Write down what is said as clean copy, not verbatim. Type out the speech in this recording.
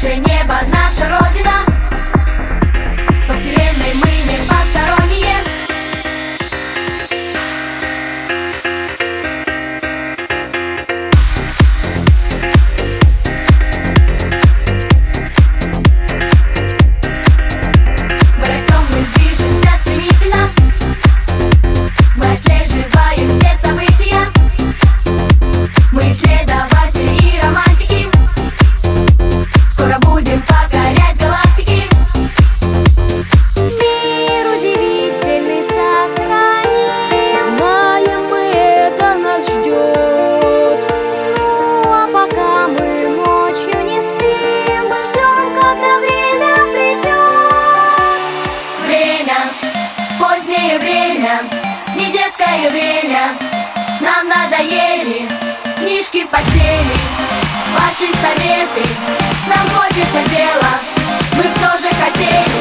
Наше небо, наша родина. Во вселенной мы не посторонние. Мы растем, мы движемся стремительно. Мы отслеживаем все события. Мы исследователи и романтики. Скоро будем покорять галактики. Мир удивительный сохраним. Знаем мы, это нас ждет. А пока мы ночью не спим, мы ждем, когда время придет. Время, позднее время, не детское время. Нам надоели книжки в постели, ваши советы. Нам хочется дела, мы б тоже хотели.